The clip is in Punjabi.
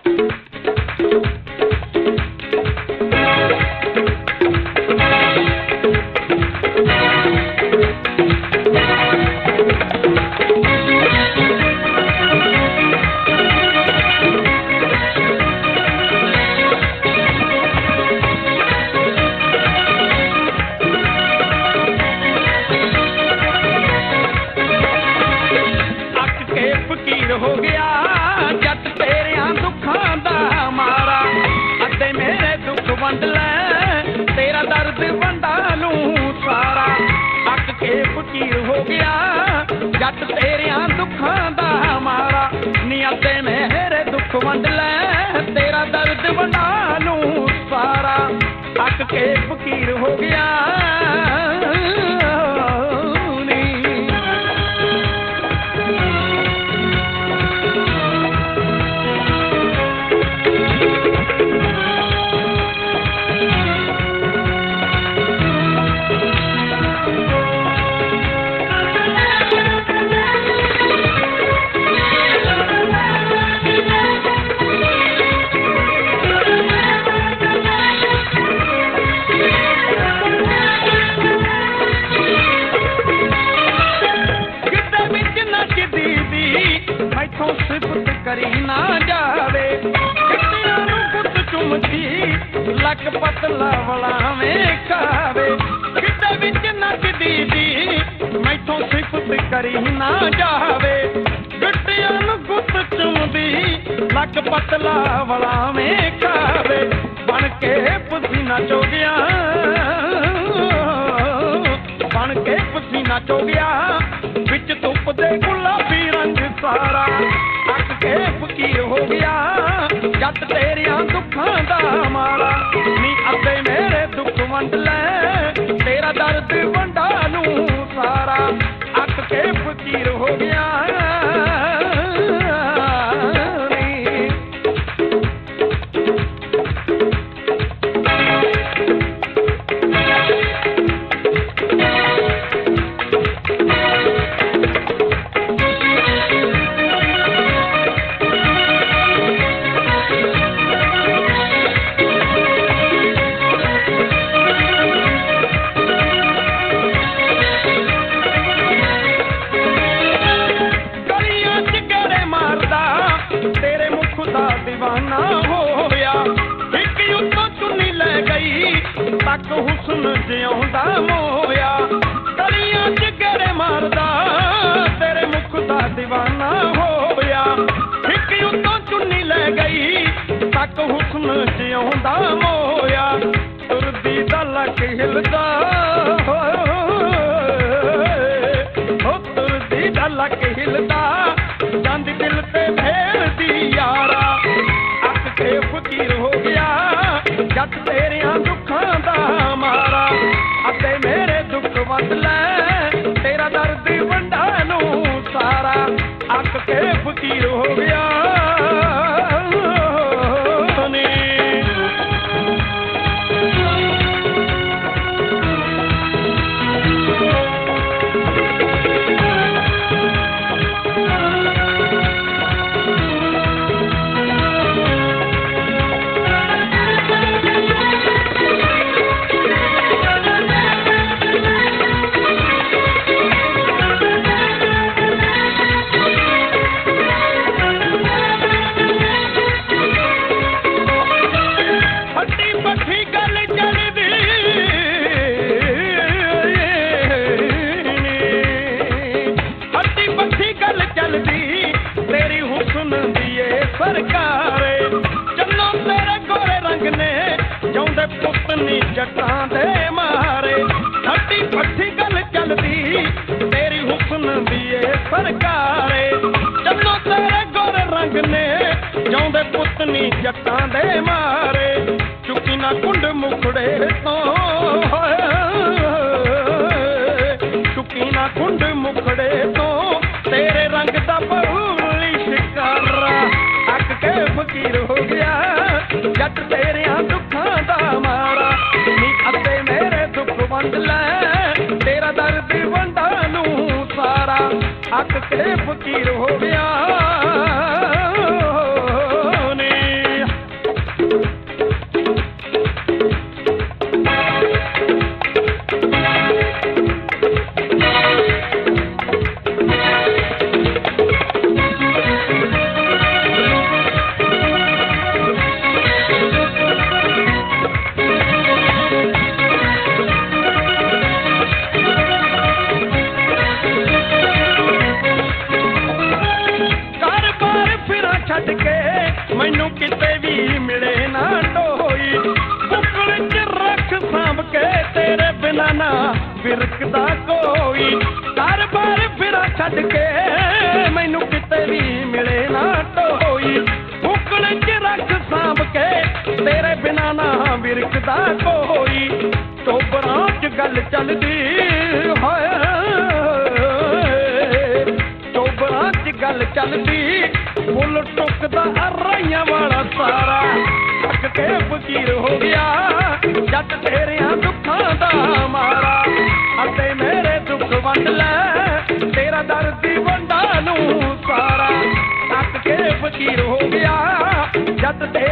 ਹੋ ਗਿਆ ਜੱਟ ਤੇਰਿਆਂ ਦੁੱਖਾਂ ਦਾ ਮਾਰਾ ਅਤੇ ਮੇਰੇ ਦੁੱਖ ਵੰਡ ਲੈ ਤੇਰਾ ਦਰਦ ਵੰਡਾ ਲੂੰ ਸਾਰਾ ਅੱਕ ਕੇ ਫਕੀਰ ਹੋ ਗਿਆ ਜੱਟ ਤੇਰਿਆਂ ਦੁੱਖਾਂ ਦਾ ਮਾਰਾ ਨੀ ਅਤੇ ਮੇਰੇ ਦੁੱਖ ਵੰਡ ਲੈ ਤੇਰਾ ਦਰਦ ਵੰਡਾ ਲੂੰ ਸਾਰਾ ਅੱਕ ਕੇ ਫਕੀਰ ਹੋ ਗਿਆ ਸਿਫਤ ਕਰੀ ਨਾ ਜਾਵੇ ਕਿਤਿਆਂ ਨੂੰ ਗੁੱਤ ਚੁੰਮਦੀ ਲੱਕ ਪਤਲਾ ਵਲਾਵੇਂ ਖਾਵੇ ਕਿਤੇ ਵਿੱਚ ਨੱਚਦੀ ਦੀ ਮੈਥੋਂ ਸਿਫਤ ਕਰੀ ਨਾ ਜਾਵੇ ਕਿਤਿਆਂ ਨੂੰ ਗੁੱਤ ਚੁੰਮਦੀ ਲੱਕ ਪਤਲਾ ਵਲਾਵੇਂ ਖਾਵੇ ਬਣ ਕੇ ਪਸੀਨਾ ਚੋਗਿਆ ਬਣ ਕੇ ਪਸੀਨਾ ਚੋਗਿਆ ਵਿੱਚ ਧੁੱਪ ਦੇ ਗੁਲਾਬੀ ਰੰਗ ਸਾਰਾ ਅੱਕ ਕੇ ਫਕੀਰ ਹੋ ਗਿਆ ਜੱਟ ਤੇਰਿਆਂ ਦੁੱਖਾਂ ਦਾ ਮਾਰਾ ਨੀ ਅਤੇ ਮੇਰੇ ਦੁੱਖ ਵੰਡ ਲੈ ਤੇਰਾ ਦਰਦ ਵੰਡਾ ਲੂੰ ਸਾਰਾ ਅੱਕ ਕੇ ਫਕੀਰ ਹੋ ਗਿਆ ਦੀਵਾਨਾ ਹੋਇਆ ਇੱਕ ਉੱਤੋਂ ਚੁੰਨੀ ਲੈ ਗਈ ਤੱਕ ਹੁਸਨ ਜਿਉਂਦਾ ਮੋਇਆ ਗਲੀਆਂ ਚ ਗੇੜੇ ਮਾਰਦਾ ਤੇਰੇ ਮੁਖ ਦਾ ਦੀਵਾਨਾ ਹੋਇਆ ਇੱਕ ਉੱਤੋਂ ਚੁੰਨੀ ਲੈ ਗਈ ਤੱਕ ਹੁਸਨ ਜਿਉਂਦਾ ਮੋਇਆ ਤੁਰਦੀ ਦਾ ਲੱਕ ਹਿਲਦਾ ਹੋ ਤੁਰਦੀ ਦਾ ਲੱਕ ਹਿਲਦਾ ਜਾਂਦੀ ਦਿਲ ਤੇ ਫੇਰਦੀ ਯਾਰਾ ਫਕੀਰ ਹੋ ਗਿਆ ਜੱਟ ਤੇਰਿਆਂ ਦੁੱਖਾਂ ਦਾ ਮਾਰਾ ਅਤੇ ਮੇਰੇ ਦੁੱਖ ਵੰਡ ਲੈ ਤੇਰਾ ਦਰਦ ਵੰਡਾ ਨੂੰ ਸਾਰਾ ਅੱਕ ਕੇ ਫਕੀਰ ਹੋ ਗਿਆ ਸਰਕਾਰੇ ਚੰਨੋ ਤੇਰੇ ਗੋਰੇ ਰੰਗ ਨੇ ਜਾਉਂਦੇ ਪੁੱਤ ਨੀ ਜੱਟਾਂ ਦੇ ਮਾਰੇ ਹੱਟੀ ਪੱਠੀ ਗੱਲ ਚੱਲਦੀ ਤੇਰੀ ਹੁਸਨ ਦੀ ਏ ਸਰਕਾਰੇ ਚੰਨੋ ਤੇਰੇ ਗੋਰੇ ਰੰਗ ਨੇ ਜਾਉਂਦੇ ਪੁੱਤ ਨੀ ਜੱਟਾਂ ਦੇ ਮਾਰੇ ਚੁੱਕੀ ਨਾ ਕੁੰਡ ਮੁਖੜੇ ਤੋਂ ਚੁੱਕੀ ਨਾ ਕੁੰਡ ਮੁਖੜੇ ਤੋਂ ਤੇਰੇ ਰੰਗ ਦਾ ਬਹੂਲੀ ਸ਼ਿਕਾਰਾ ਅੱਕ ਕੇ ਫਕੀਰ ਹੋ ਗਿਆ ਜੱਟ ਤੇਰਿਆਂ ਦੁੱਖਾਂ ਦਾ ਮਾਰਾ ਨੀ ਅਤੇ ਮੇਰੇ ਦੁੱਖ ਵੰਡ ਲੈ ਤੇਰਾ ਦਰਦ ਵੰਡਾ ਲੂੰ ਸਾਰਾ ਅੱਕ ਕੇ ਫਕੀਰ ਹੋ ਗਿਆ ਨੀ ਮੈਨੂੰ ਕਿਤੇ ਵੀ ਮਿਲੇ ਨਾ ਢੋਈ ਬੁੱਕਲ 'ਚ ਰੱਖ ਸਾਂਭ ਕੇ ਤੇਰੇ ਬਿਨਾਂ ਨਾ ਵਿਰਕਦਾ ਕੋਈ ਘਰ-ਬਾਰ ਫਿਰਾਂ ਛੱਡ ਕੇ ਮੈਨੂੰ ਕਿਤੇ ਵੀ ਮਿਲੇ ਨਾ ਢੋਈ ਬੁੱਕਲ 'ਚ ਰੱਖ ਸਾਂਭ ਕੇ ਤੇਰੇ ਬਿਨਾਂ ਨਾ ਵਿਰਕਦਾ ਕੋਈ ਟੋਬਰਾਂ 'ਚ ਗੱਲ ਚੱਲਦੀ ਹੋਏ ਟੋਬਰਾਂ 'ਚ ਗੱਲ ਚੱਲਦੀ ਫੁੱਲ ਟੁੱਕਦਾ ਰਾਈਆਂ ਵਾਲਾ ਸਾਰਾ ਥੱਕ ਕੇ ਫਕੀਰ ਹੋ ਗਿਆ ਜੱਟ ਤੇਰਿਆਂ ਦੁੱਖਾਂ ਦਾ ਮਾਰਾ ਅਤੇ ਮੇਰੇ ਦੁੱਖ ਵੰਡ ਲੈ ਤੇਰਾ ਦਰਦ ਵੰਡਾ ਨੂੰ ਸਾਰਾ ਥੱਕ ਕੇ ਫਕੀਰ ਹੋ ਗਿਆ ਜੱਟ